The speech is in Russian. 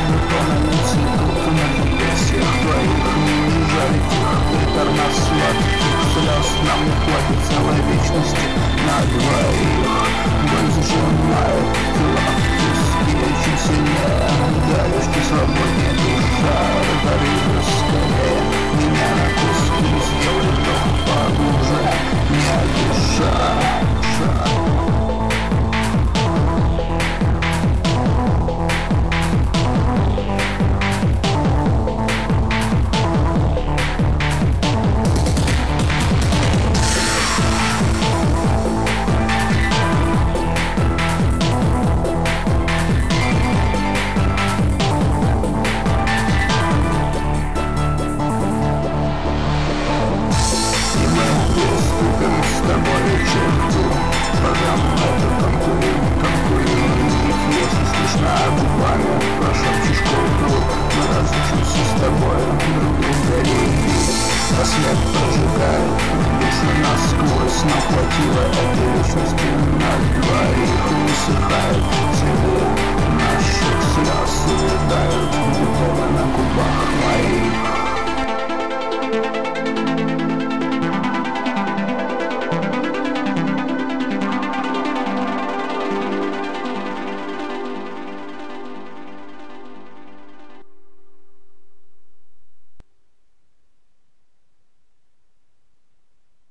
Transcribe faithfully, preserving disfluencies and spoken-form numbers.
бутонами цветут на губе всех твоих. Не уезжали тихо, приторно сладких слез. Нам не хватит целой вечности на двоих. Боль зажимает тела, тиски очень сильнее. Давишь свободнее, душа, разори же скорее. Меня на куски, сделай вдох поглубже, не дыша, дыша. С тобой черту, программа это конкурент, конкурирует. Если слышно губами, прошепчешь кругу, мы разучимся с тобой друг друга любить. Рассвет прожигает душу насквозь, но хватило этой вечности на двоих. Высыхает цвет